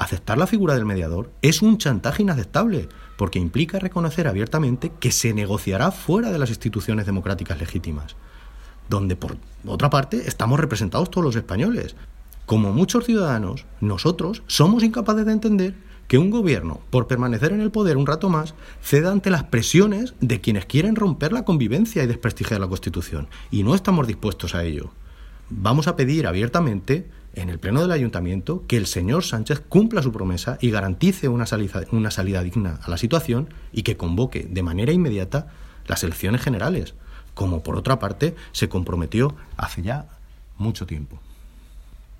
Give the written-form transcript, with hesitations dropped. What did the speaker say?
Aceptar la figura del mediador es un chantaje inaceptable, porque implica reconocer abiertamente que se negociará fuera de las instituciones democráticas legítimas, donde, por otra parte, estamos representados todos los españoles. Como muchos ciudadanos, nosotros somos incapaces de entender que un gobierno, por permanecer en el poder un rato más, ceda ante las presiones de quienes quieren romper la convivencia y desprestigiar la Constitución. Y no estamos dispuestos a ello. Vamos a pedir abiertamente, en el Pleno del Ayuntamiento, que el señor Sánchez cumpla su promesa y garantice una salida digna a la situación y que convoque de manera inmediata las elecciones generales, como por otra parte se comprometió hace ya mucho tiempo.